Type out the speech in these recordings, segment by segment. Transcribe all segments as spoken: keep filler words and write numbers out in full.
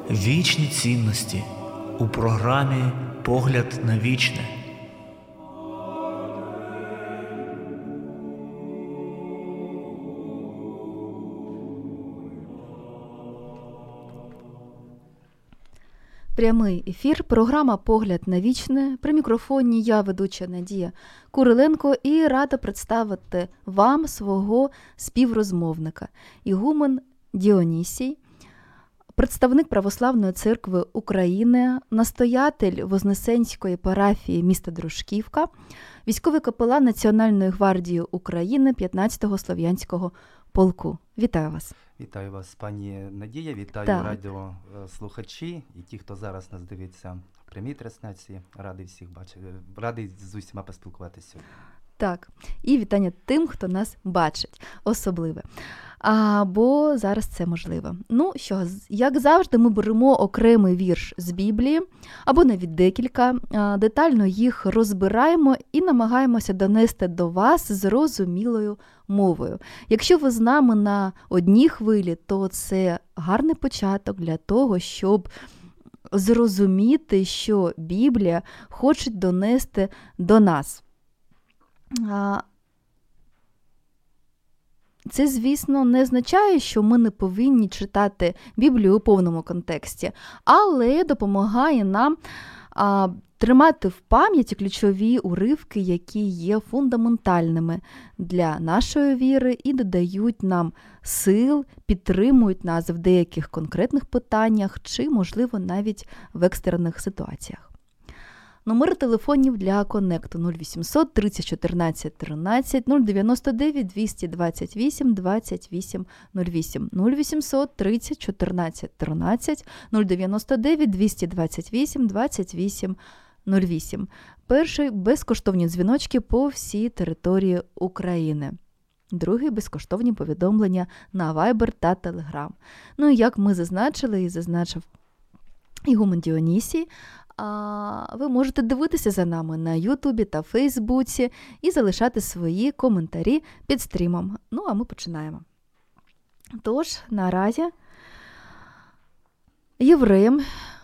Вічні цінності у програмі «Погляд на вічне». Прямий ефір, програма «Погляд на вічне». При мікрофоні я, ведуча Надія Куриленко, і рада представити вам свого співрозмовника. Ігумен Діонісій, представник Православної церкви України, настоятель Вознесенської парафії міста Дружківка, військовий капелан Національної гвардії України п'ятнадцятого Слов'янського полку. Вітаю вас. Вітаю вас, пані Надія, вітаю Так. радіослухачі і ті, хто зараз нас дивиться в прямій трансляції. Радий всіх бачити, радий з усіма поспілкуватися сьогодні. Так, і вітання тим, хто нас бачить, особливе. А, бо зараз це можливо. Ну що, як завжди, ми беремо окремий вірш з Біблії, або навіть декілька, а, детально їх розбираємо і намагаємося донести до вас зрозумілою мовою. Якщо ви з нами на одній хвилі, то це гарний початок для того, щоб зрозуміти, що Біблія хоче донести до нас. Це, звісно, не означає, що ми не повинні читати Біблію у повному контексті, але допомагає нам а, тримати в пам'яті ключові уривки, які є фундаментальними для нашої віри і додають нам сил, підтримують нас в деяких конкретних питаннях чи, можливо, навіть в екстрених ситуаціях. Номер телефонів для коннекту нуль вісімсот тридцять чотирнадцять тринадцять, нуль дев'яносто дев'ять двісті двадцять вісім двадцять вісім нуль вісім, нуль вісімсот тридцять чотирнадцять тринадцять, нуль дев'яносто дев'ять двісті двадцять вісім двадцять вісім нуль вісім. Перший – безкоштовні дзвіночки по всій території України. Другий – безкоштовні повідомлення на Viber та Telegram. Ну і як ми зазначили і зазначив Ігумен Діонісій, А ви можете дивитися за нами на Ютубі та Фейсбуці і залишати свої коментарі під стрімом. Ну, а ми починаємо. Тож, наразі, Євреям,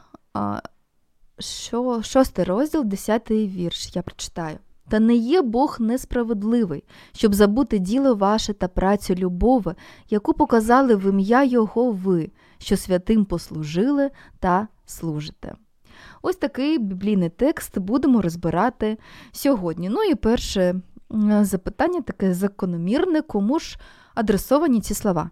що, шостий розділ, десятий вірш, я прочитаю. «Та не є Бог несправедливий, щоб забути діло ваше та працю любови, яку показали в ім'я Його ви, що святим послужили та служите». Ось такий біблійний текст будемо розбирати сьогодні. Ну і перше запитання таке закономірне, кому ж адресовані ці слова?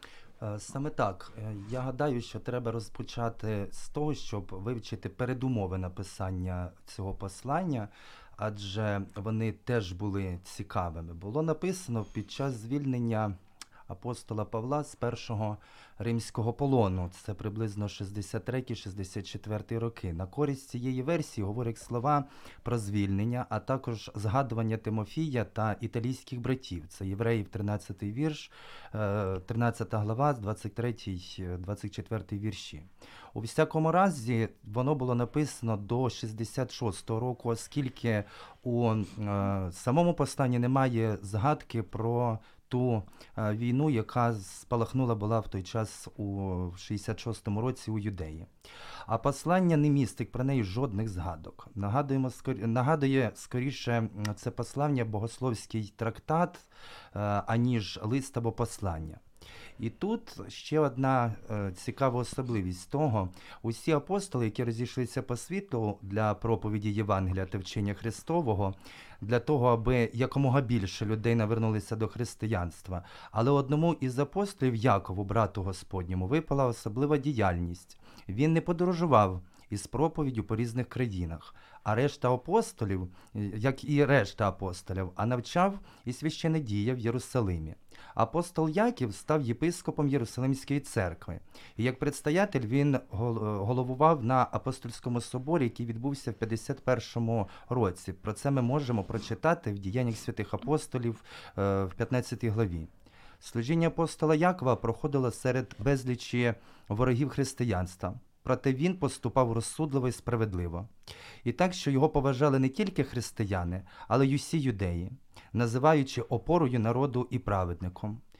Саме так. Я гадаю, що треба розпочати з того, щоб вивчити передумови написання цього послання, адже вони теж були цікавими. Було написано під час звільнення апостола Павла з першого римського полону. Це приблизно шістдесят третій шістдесят четвертий роки. На користь цієї версії говорять слова про звільнення, а також згадування Тимофія та італійських братів. Це Євреїв тринадцятий вірш, тринадцята глава, двадцять третій двадцять четвертий вірші. У всякому разі, воно було написано до шістдесят шостого року, оскільки у е, самому посланні немає згадки про ту е, війну, яка спалахнула була в той час у шістдесят шостому році у Юдеї. А послання не містить про неї жодних згадок. Нагадуємо, скор... Нагадує скоріше це послання богословський трактат, е, аніж лист або послання. І тут ще одна е, цікава особливість того: усі апостоли, які розійшлися по світу для проповіді Євангелія та вчення Христового, для того, аби якомога більше людей навернулися до християнства. Але одному із апостолів, Якову, брату Господньому, випала особлива діяльність. Він не подорожував із проповіддю по різних країнах, а решта апостолів, як і решта апостолів, а навчав і священне діяв в Єрусалимі. Апостол Яків став єпископом Єрусалимської церкви. І як предстоятель він головував на апостольському соборі, який відбувся в п'ятдесят першому році. Про це ми можемо прочитати в Діяннях святих апостолів в п'ятнадцятій главі. Служіння апостола Якова проходило серед безлічі ворогів християнства. Проте він поступав розсудливо і справедливо. І так, що його поважали не тільки християни, але й усі юдеї, називаючи опорою народу і праведником.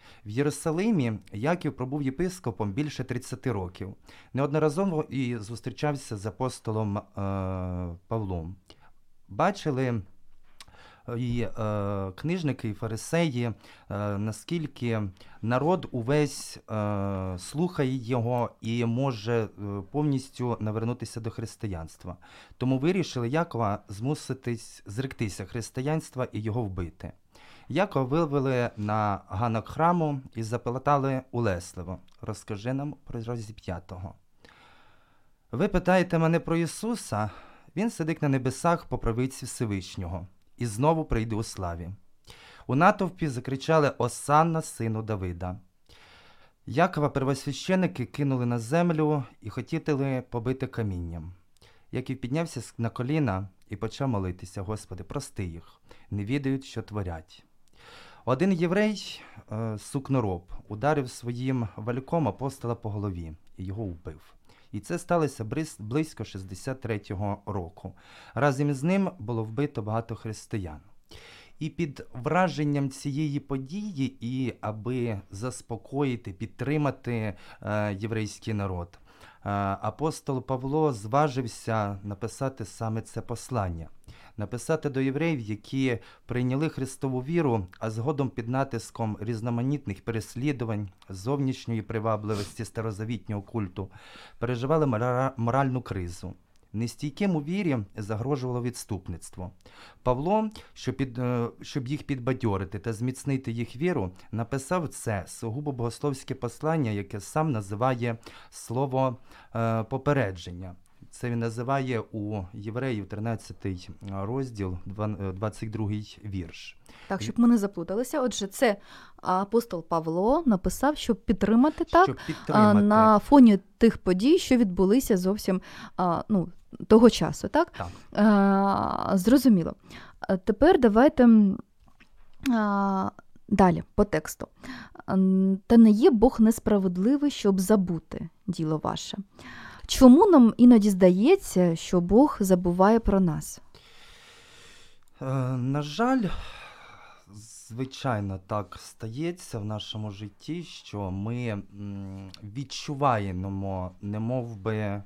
В Єрусалимі Яків пробув єпископом більше тридцять років. Неодноразово і зустрічався з апостолом е, Павлом. Бачили і е, книжники, і фарисеї, е, наскільки народ увесь е, слухає його і може е, повністю навернутися до християнства. Тому вирішили Якова змуситись зректися християнства і його вбити. Якова вивели на ганок храму і запитали улесливо: «Розкажи нам про розіп'ятого». Ви питаєте мене про Ісуса? Він сидить на небесах по правиці Всевишнього і знову прийде у славі. У натовпі закричали: «Осанна сину Давида». Якова первосвященики кинули на землю і хотіли побити камінням. Яків піднявся на коліна і почав молитися: «Господи, прости їх, не відають, що творять». Один єврей, сукнороб, ударив своїм вальком апостола по голові і його вбив. І це сталося близько шістдесят третього року. Разом з ним було вбито багато християн. І під враженням цієї події, і аби заспокоїти, підтримати е, єврейський народ, е, апостол Павло зважився написати саме це послання. Написати до євреїв, які прийняли Христову віру, а згодом під натиском різноманітних переслідувань, зовнішньої привабливості старозавітнього культу, переживали моральну кризу. Нестійким у вірі загрожувало відступництво. Павло, щоб, під, щоб їх підбадьорити та зміцнити їх віру, написав це сугубо богословське послання, яке сам називає слово е, «попередження». Це він називає у Євреїв тринадцятий розділ, двадцять другий вірш. Так, щоб ми не заплуталися. Отже, це апостол Павло написав, щоб підтримати так, щоб підтримати. на фоні тих подій, що відбулися зовсім ну, того часу. Так? Так. А, зрозуміло. Тепер давайте а, далі, по тексту. «Та не є Бог несправедливий, щоб забути діло ваше». Чому нам іноді здається, що Бог забуває про нас? Е, на жаль, звичайно, так стається в нашому житті, що ми м, відчуваємо, немов би е,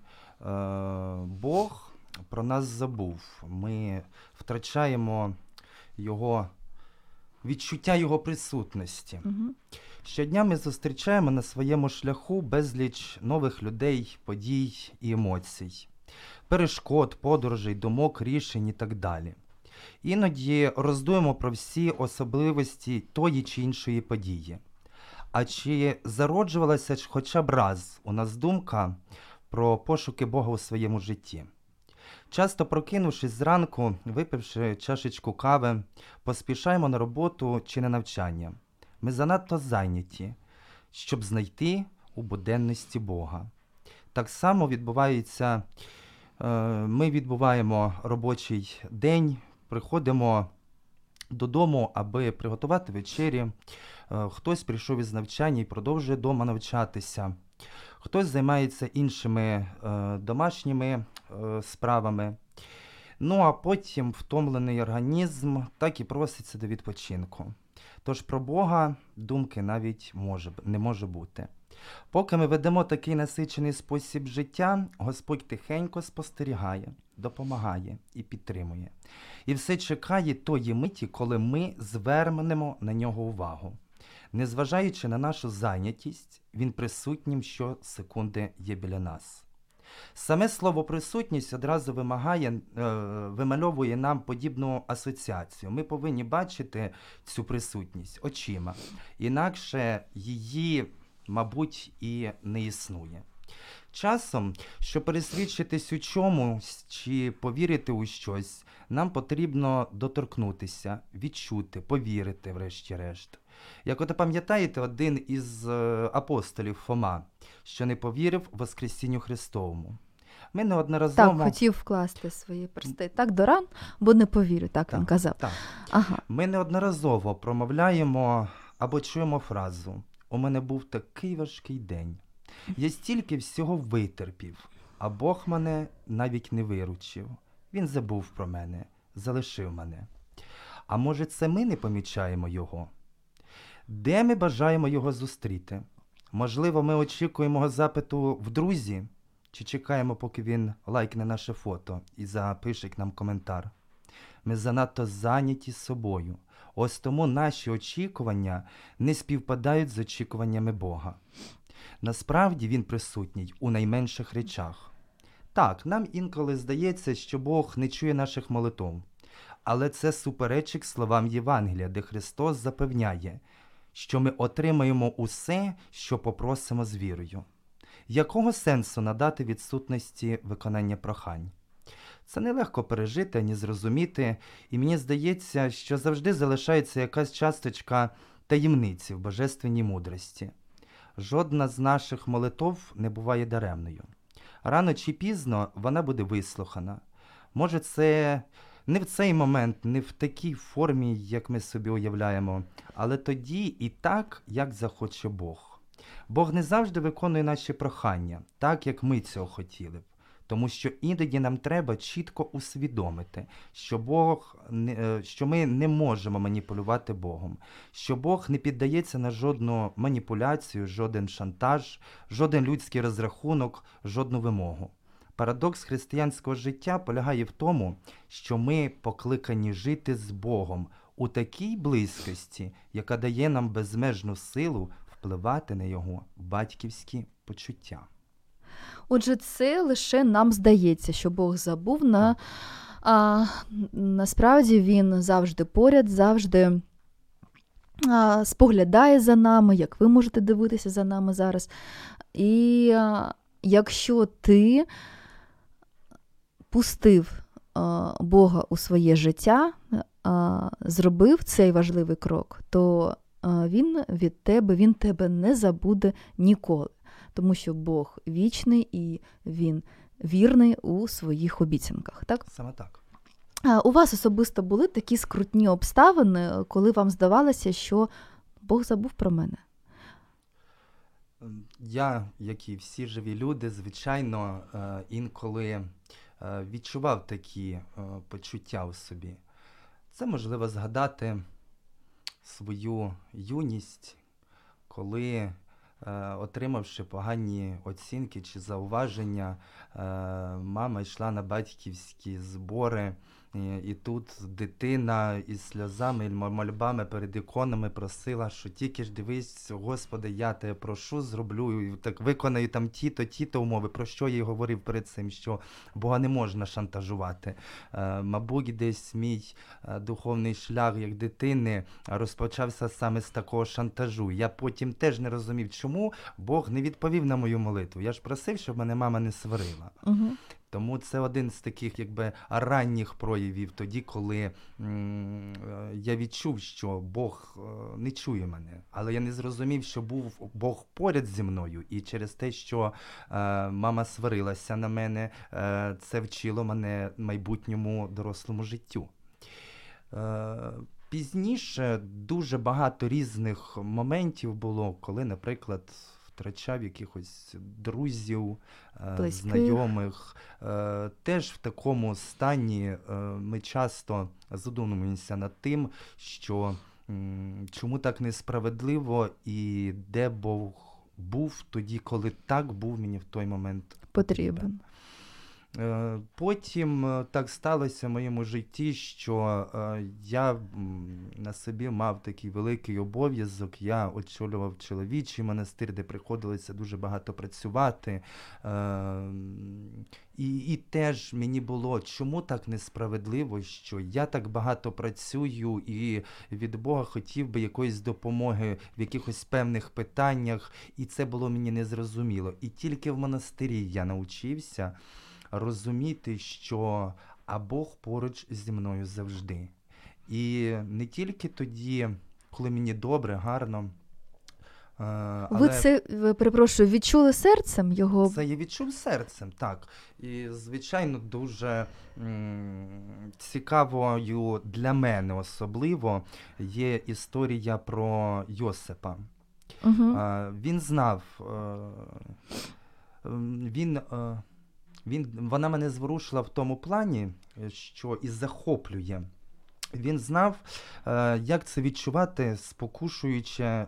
Бог про нас забув. Ми втрачаємо його відчуття його присутності. Угу. Щодня ми зустрічаємо на своєму шляху безліч нових людей, подій і емоцій, перешкод, подорожей, думок, рішень і так далі. Іноді роздумуємо про всі особливості тої чи іншої події. А чи зароджувалася хоча б раз у нас думка про пошуки Бога у своєму житті? Часто прокинувшись зранку, випивши чашечку кави, поспішаємо на роботу чи на навчання. Ми занадто зайняті, щоб знайти у буденності Бога. Так само відбувається, ми відбуваємо робочий день, приходимо додому, аби приготувати вечері. Хтось прийшов із навчання і продовжує вдома навчатися. Хтось займається іншими домашніми справами. Ну а потім втомлений організм так і проситься до відпочинку. Тож про Бога думки навіть може, не може бути. Поки ми ведемо такий насичений спосіб життя, Господь тихенько спостерігає, допомагає і підтримує. І все чекає тої миті, коли ми звернемо на нього увагу. Незважаючи на нашу зайнятість, він присутнім щосекунди є біля нас. Саме слово «присутність» одразу вимагає, е, вимальовує нам подібну асоціацію. Ми повинні бачити цю присутність очима, інакше її, мабуть, і не існує. Часом, щоб пересвідчитись у чомусь чи повірити у щось, нам потрібно доторкнутися, відчути, повірити врешті-решт. Як от пам'ятаєте, один із апостолів Фома, що не повірив Воскресінню Христовому. Ми неодноразово... Так, хотів вкласти свої персти так до ран, бо не повірю, так, так він казав. Так. Ага. Ми неодноразово промовляємо або чуємо фразу «У мене був такий важкий день. Я стільки всього витерпів, а Бог мене навіть не виручив. Він забув про мене, залишив мене». А може це ми не помічаємо його? Де ми бажаємо його зустріти? Можливо, ми очікуємо його запиту в друзі, чи чекаємо, поки він лайкне наше фото і запише нам коментар. Ми занадто зайняті собою. Ось тому наші очікування не співпадають з очікуваннями Бога. Насправді він присутній у найменших речах. Так, нам інколи здається, що Бог не чує наших молитв. Але це суперечить словам Євангелія, де Христос запевняє, що ми отримаємо усе, що попросимо з вірою. Якого сенсу надати відсутності виконання прохань? Це нелегко пережити, ані зрозуміти, і мені здається, що завжди залишається якась часточка таємниці в божественній мудрості. Жодна з наших молитв не буває даремною. Рано чи пізно вона буде вислухана. Може, це не в цей момент, не в такій формі, як ми собі уявляємо, але тоді і так, як захоче Бог. Бог не завжди виконує наші прохання, так, як ми цього хотіли б. Тому що іноді нам треба чітко усвідомити, що, Бог, що ми не можемо маніпулювати Богом, що Бог не піддається на жодну маніпуляцію, жоден шантаж, жоден людський розрахунок, жодну вимогу. Парадокс християнського життя полягає в тому, що ми покликані жити з Богом у такій близькості, яка дає нам безмежну силу впливати на Його батьківські почуття. Отже, це лише нам здається, що Бог забув, на, а насправді Він завжди поряд, завжди а, споглядає за нами, як ви можете дивитися за нами зараз. І а, якщо ти пустив а, Бога у своє життя, а, зробив цей важливий крок, то а, Він від тебе, Він тебе не забуде ніколи. Тому що Бог вічний і Він вірний у своїх обіцянках, так? Саме так. А у вас особисто були такі скрутні обставини, коли вам здавалося, що Бог забув про мене? Я, як і всі живі люди, звичайно, інколи відчував такі почуття у собі. Це можливо згадати свою юність, коли, отримавши погані оцінки чи зауваження, мама йшла на батьківські збори, і тут дитина із сльозами і мольбами перед іконами просила, що тільки ж дивись, Господи, я тебе прошу, зроблю, і так виконаю там ті-то, ті-то умови. Про що я й говорив перед цим, що Бога не можна шантажувати. Мабуть, десь мій духовний шлях як дитини розпочався саме з такого шантажу. Я потім теж не розумів, чому Бог не відповів на мою молитву. Я ж просив, щоб мене мама не сварила. Угу. Тому це один з таких, якби, ранніх проявів тоді, коли м- я відчув, що Бог е- не чує мене. Але я не зрозумів, що був Бог поряд зі мною. І через те, що е- мама сварилася на мене, е- це вчило мене майбутньому дорослому життю. Е- Пізніше дуже багато різних моментів було, коли, наприклад, втрачав якихось друзів, Близьких. знайомих. Теж в такому стані ми часто задумуємося над тим, що чому так несправедливо і де Бог був тоді, коли так був мені в той момент потрібен. Потім так сталося в моєму житті, що я на собі мав такий великий обов'язок. Я очолював чоловічий монастир, де приходилося дуже багато працювати. І, і теж мені було, чому так несправедливо, що я так багато працюю і від Бога хотів би якоїсь допомоги в якихось певних питаннях, і це було мені незрозуміло. І тільки в монастирі я навчився розуміти, що а Бог поруч зі мною завжди. І не тільки тоді, коли мені добре, гарно. Але ви це, ви, перепрошую, відчули серцем його? Це я відчув серцем, так. І, звичайно, дуже м- цікавою для мене особливо є історія про Йосипа. Угу. А, він знав, а, він... А, Він, вона мене зворушила в тому плані, що і захоплює Він знав, е, як це відчувати, спокушуючи, е,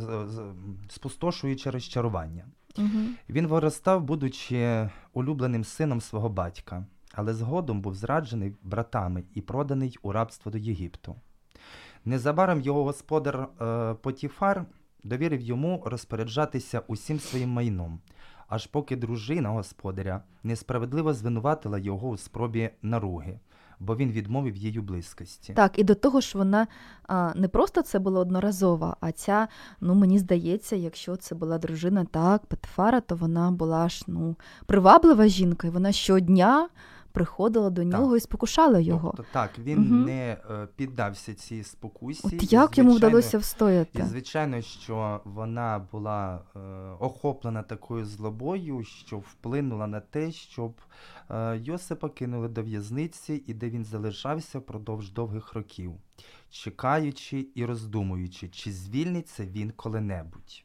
спустошуючи розчарування. Угу. Він виростав, будучи улюбленим сином свого батька, але згодом був зраджений братами і проданий у рабство до Єгипту. Незабаром його господар е, Потіфар довірив йому розпоряджатися усім своїм майном, аж поки дружина господаря несправедливо звинуватила його у спробі наруги, бо він відмовив їй у близькості. Так, і до того ж вона а, не просто це було одноразово, а ця, ну мені здається, якщо це була дружина так, Потифара, то вона була ж ну, приваблива жінка, і вона щодня приходила до нього так. і спокушала його. Тобто, так, він Угу. не е, піддався цій спокусі. От і, як йому звичайно, вдалося встояти? І, звичайно, що вона була е, охоплена такою злобою, що вплинула на те, щоб е, Йосипа кинули до в'язниці, і де він залишався впродовж довгих років, чекаючи і роздумуючи, чи звільниться він коли-небудь.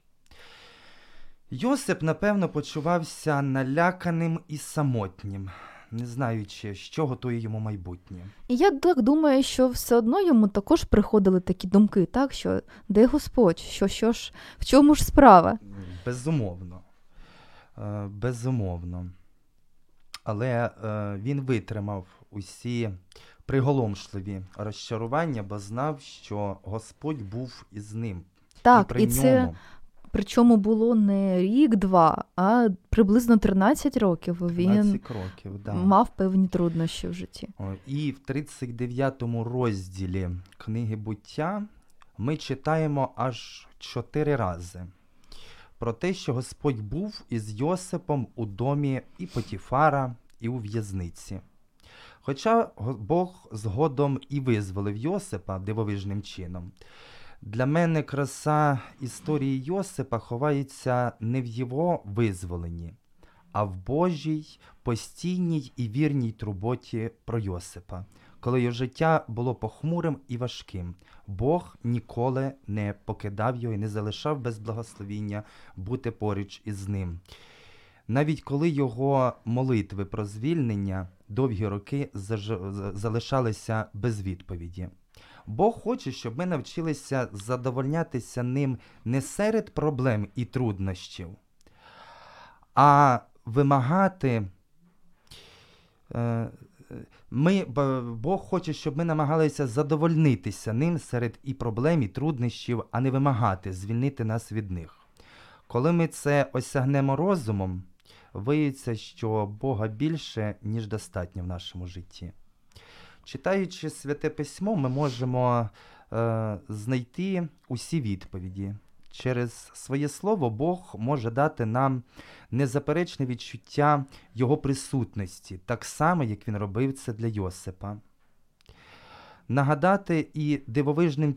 Йосип, напевно, почувався наляканим і самотнім, не знаючи, що готує йому майбутнє. І я так думаю, що все одно йому також приходили такі думки, так, що де Господь, що, що ж, в чому ж справа? Безумовно. Е, безумовно. Але е, він витримав усі приголомшливі розчарування, бо знав, що Господь був із ним. Так, і при і це ньому. причому було не рік-два, а приблизно тринадцять років він тринадцять років, да. мав певні труднощі в житті. О, І в тридцять дев'ятому розділі книги «Буття» ми читаємо аж чотири рази про те, що Господь був із Йосипом у домі і Потіфара, і у в'язниці. Хоча Бог згодом і визволив Йосипа дивовижним чином, для мене краса історії Йосипа ховається не в його визволенні, а в Божій постійній і вірній турботі про Йосипа. Коли його життя було похмурим і важким, Бог ніколи не покидав його і не залишав без благословіння бути поруч із ним. Навіть коли його молитви про звільнення довгі роки заж- залишалися без відповіді. Бог хоче, щоб ми навчилися задовольнятися ним не серед проблем і труднощів, а вимагати, ми, Бог хоче, щоб ми намагалися задовольнитися ним серед і проблем, і труднощів, а не вимагати звільнити нас від них. Коли ми це осягнемо розумом, виявиться, що Бога більше, ніж достатньо в нашому житті. Читаючи Святе Письмо, ми можемо е, знайти усі відповіді. Через своє слово Бог може дати нам незаперечне відчуття Його присутності, так само, як Він робив це для Йосипа. Нагадати і дивовижним,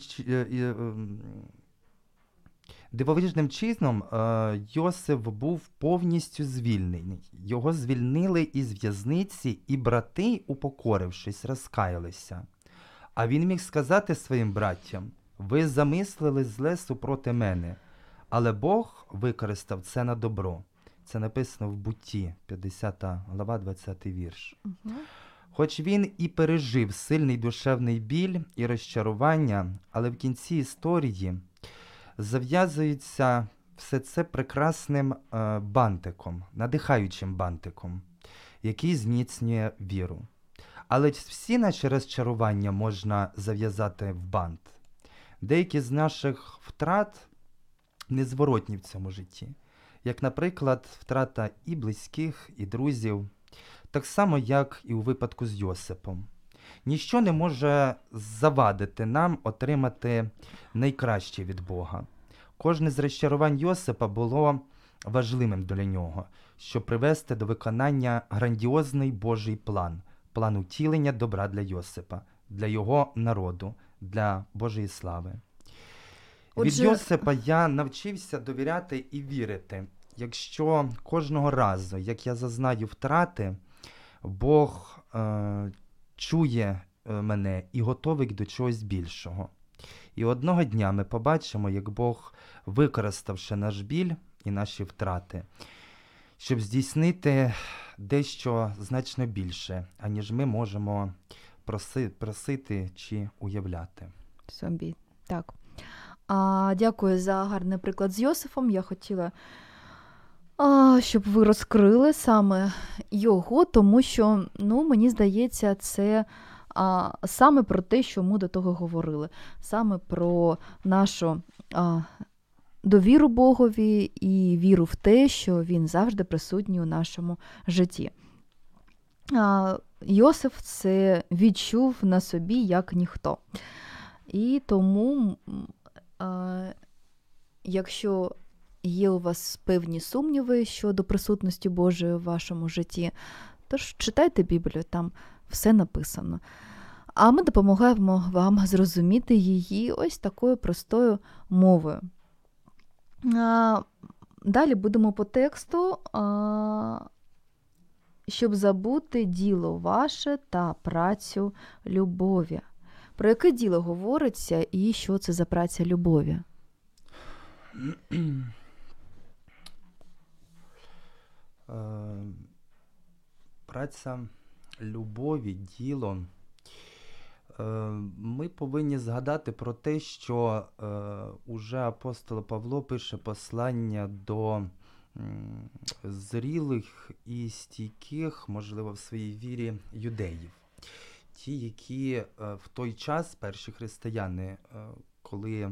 дивовижним чином е, Йосип був повністю звільнений. Його звільнили із в'язниці, і брати, упокорившись, розкаялися. А він міг сказати своїм браттям: «Ви замислили зле супроти мене, але Бог використав це на добро». Це написано в Бутті, п'ятдесята глава, двадцятий вірш. Угу. Хоч він і пережив сильний душевний біль і розчарування, але в кінці історії зав'язується все це прекрасним е, бантиком, надихаючим бантиком, який зміцнює віру. Але всі наші розчарування можна зав'язати в бант. Деякі з наших втрат незворотні в цьому житті, як, наприклад, втрата і близьких, і друзів, так само, як і у випадку з Йосипом. Ніщо не може завадити нам отримати найкраще від Бога. Кожне з розчарувань Йосипа було важливим для нього, щоб привести до виконання грандіозний Божий план, план утілення добра для Йосипа, для його народу, для Божої слави. Від Отже... Йосипа я навчився довіряти і вірити. Якщо кожного разу, як я зазнаю втрати, Бог е, чує мене і готовий до чогось більшого. І одного дня ми побачимо, як Бог, використавши наш біль і наші втрати, щоб здійснити дещо значно більше, аніж ми можемо проси, просити чи уявляти. Собі, так. А, дякую за гарний приклад з Йосифом. Я хотіла, а, щоб ви розкрили саме його, тому що, ну, мені здається, це а, саме про те, що ми до того говорили. Саме про нашу а, довіру Богові і віру в те, що Він завжди присутній у нашому житті. А, Йосиф це відчув на собі як ніхто. І тому, а, якщо є у вас певні сумніви щодо присутності Божої в вашому житті, то ж читайте Біблію, там все написано. А ми допомагаємо вам зрозуміти її ось такою простою мовою. А, далі будемо по тексту. А, щоб забути діло ваше та працю любові. Про яке діло говориться і що це за праця любові? Праця любові, діло. Ми повинні згадати про те, що уже апостол Павло пише послання до зрілих і стійких, можливо, в своїй вірі юдеїв. Ті, які в той час, перші християни, коли,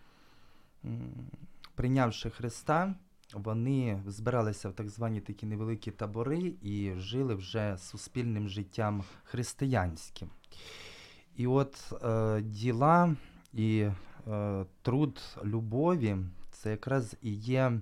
прийнявши Христа, вони збиралися в так звані такі невеликі табори і жили вже суспільним життям християнським. І от е, діла і е, труд любові – це якраз і є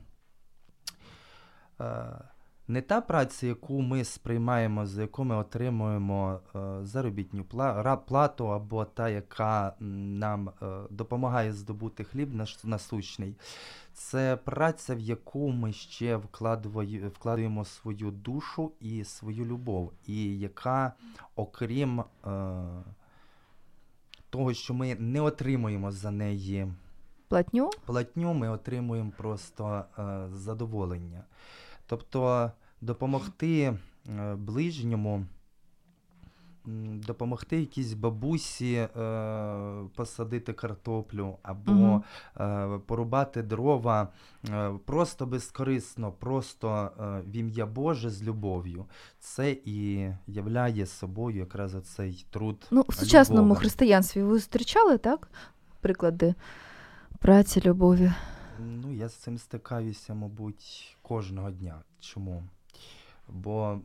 е, не та праця, яку ми сприймаємо, за яку ми отримуємо е, заробітну плату, або та, яка нам е, допомагає здобути хліб наш насущний. Це праця, в яку ми ще вкладаємо свою душу і свою любов, і яка, окрім е, того, що ми не отримуємо за неї платню, платню ми отримуємо просто е, задоволення. Тобто допомогти е, ближньому, допомогти якійсь бабусі е, посадити картоплю або угу. е, порубати дрова е, просто безкорисно, просто е, в ім'я Боже з любов'ю. Це і являє собою якраз оцей труд. Ну, в сучасному любові. християнстві ви зустрічали, так, приклади праці любові? Ну, я з цим стикаюся, мабуть, кожного дня. Чому? Бо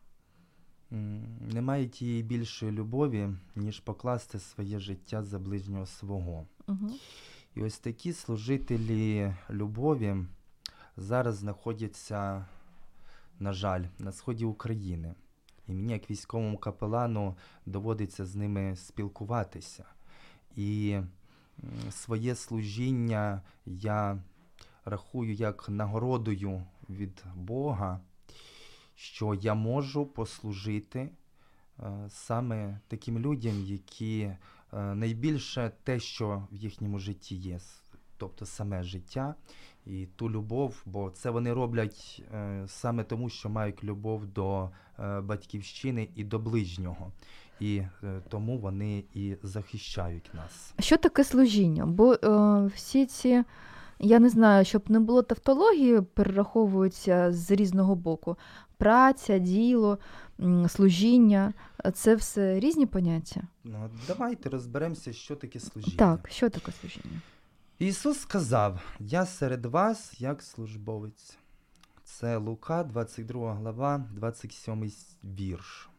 немає тієї більшої любові, ніж покласти своє життя за ближнього свого. Угу. І ось такі служителі любові зараз знаходяться, на жаль, на сході України. І мені, як військовому капелану, доводиться з ними спілкуватися. І своє служіння я рахую як нагородою від Бога, що я можу послужити е, саме таким людям, які е, найбільше те, що в їхньому житті є, тобто саме життя і ту любов, бо це вони роблять е, саме тому, що мають любов до е, батьківщини і до ближнього. І е, тому вони і захищають нас. Що таке служіння? Бо е, всі ці, я не знаю, щоб не було тавтології, перераховуються з різного боку. Праця, діло, служіння – це все різні поняття? Ну, давайте розберемося, що таке служіння. Так, що таке служіння? Ісус сказав: «Я серед вас, як службовець». Це Лука, двадцять друга глава, двадцять сьомий вірш.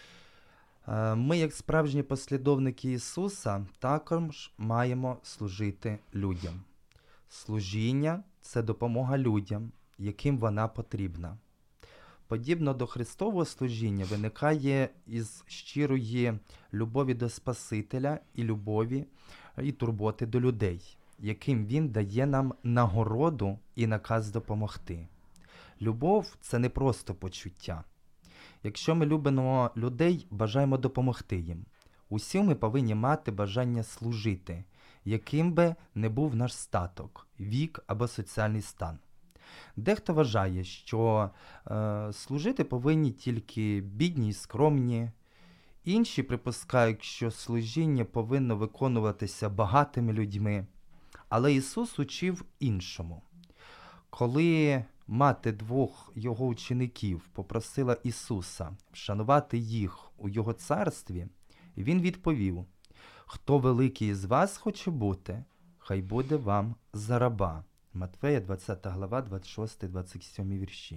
Ми, як справжні послідовники Ісуса, також маємо служити людям. Служіння – це допомога людям, яким вона потрібна. Подібно до Христового служіння виникає із щирої любові до Спасителя і любові і турботи до людей, яким Він дає нам нагороду і наказ допомогти. Любов – це не просто почуття. Якщо ми любимо людей, бажаємо допомогти їм. Усі ми повинні мати бажання служити, яким би не був наш статок, вік або соціальний стан. Дехто вважає, що е, служити повинні тільки бідні і скромні, Інші припускають, що служіння повинно виконуватися багатими людьми. Але Ісус учив іншому. Коли мати двох його учеників попросила Ісуса вшанувати їх у його царстві, він відповів: «Хто великий із вас хоче бути, хай буде вам за раба». Матвея, двадцята глава, двадцять шостий двадцять сьомий вірші.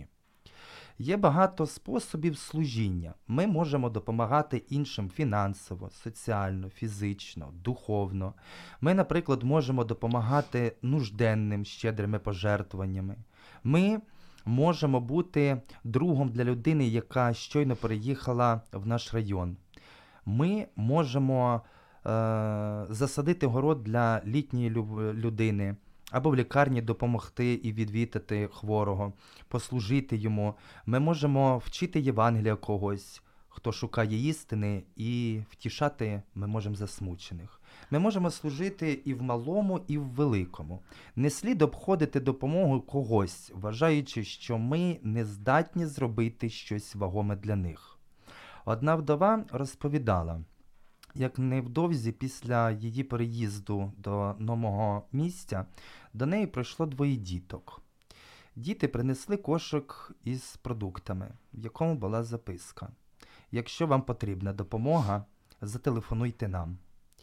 Є багато способів служіння. Ми можемо допомагати іншим фінансово, соціально, фізично, духовно. Ми, наприклад, можемо допомагати нужденним щедрими пожертвуваннями. Ми можемо бути другом для людини, яка щойно переїхала в наш район. Ми можемо е- засадити город для літньої людини, або в лікарні допомогти і відвідати хворого, послужити йому. Ми можемо вчити Євангелія когось, хто шукає істини, і втішати ми можемо засмучених. Ми можемо служити і в малому, і в великому. Не слід обходити допомогу когось, вважаючи, що ми не здатні зробити щось вагоме для них. Одна вдова розповідала, як невдовзі після її переїзду до нового місця до неї прийшло двоє діток. Діти принесли кошик із продуктами, в якому була записка: «Якщо вам потрібна допомога, зателефонуйте нам».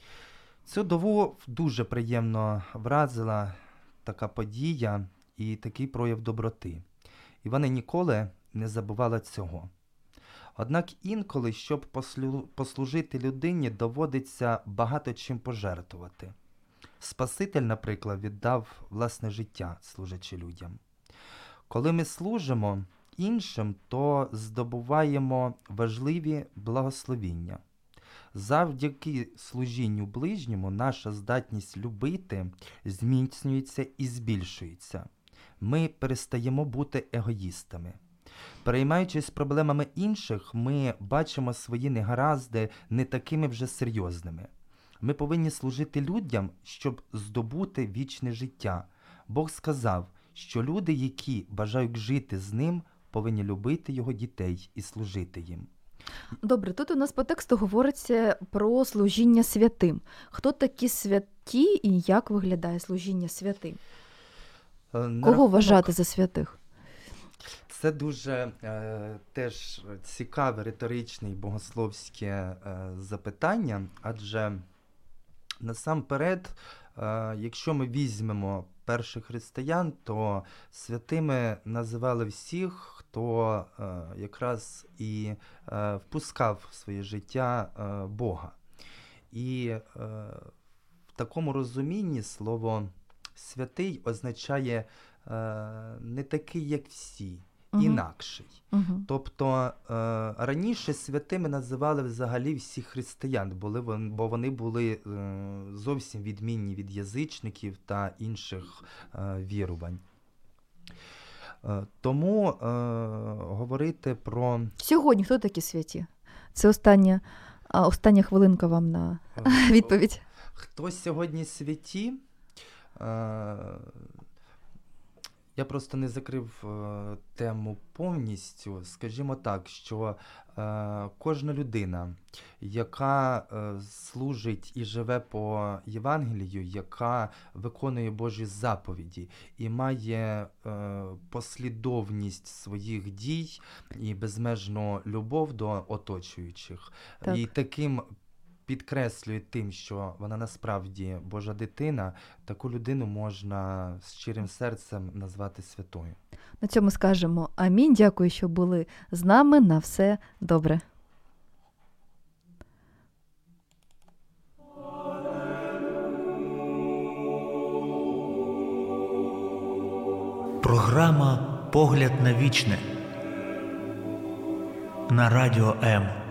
Цю вдову дуже приємно вразила така подія і такий прояв доброти. І вона ніколи не забувала цього. Однак інколи, щоб послужити людині, доводиться багато чим пожертвувати. Спаситель, наприклад, віддав власне життя, служачи людям. Коли ми служимо іншим, то здобуваємо важливі благословіння. Завдяки служінню ближньому наша здатність любити зміцнюється і збільшується. Ми перестаємо бути егоїстами. Переймаючись проблемами інших, ми бачимо свої негаразди не такими вже серйозними. Ми повинні служити людям, щоб здобути вічне життя. Бог сказав, що люди, які бажають жити з ним, повинні любити його дітей і служити їм. Добре, тут у нас по тексту говориться про служіння святим. Хто такі святі і як виглядає служіння святим? На Кого рахунок... вважати за святих? Це дуже е, теж цікаве, риторичне і богословське е, запитання, адже насамперед, е, якщо ми візьмемо перших християн, то святими називали всіх, хто е, якраз і е, впускав в своє життя е, Бога. І е, в такому розумінні слово «святий» означає е, не такий, як всі, угу. інакший. Угу. Тобто е, раніше святими називали взагалі всіх християн, були, бо вони були е, зовсім відмінні від язичників та інших е, вірувань. Е, тому е, говорити про... Сьогодні хто такі святі? Це остання, остання хвилинка вам на відповідь. Хто сьогодні святі? Е, Я просто не закрив е, тему повністю. Скажімо так, що е, кожна людина, яка е, служить і живе по Євангелію, яка виконує Божі заповіді і має е, послідовність своїх дій і безмежну любов до оточуючих, так. і таким підкреслює тим, що вона насправді Божа дитина, таку людину можна з щирим серцем назвати святою. На цьому скажемо амінь. Дякую, що були з нами. На все добре. Програма «Погляд на вічне» на Радіо М.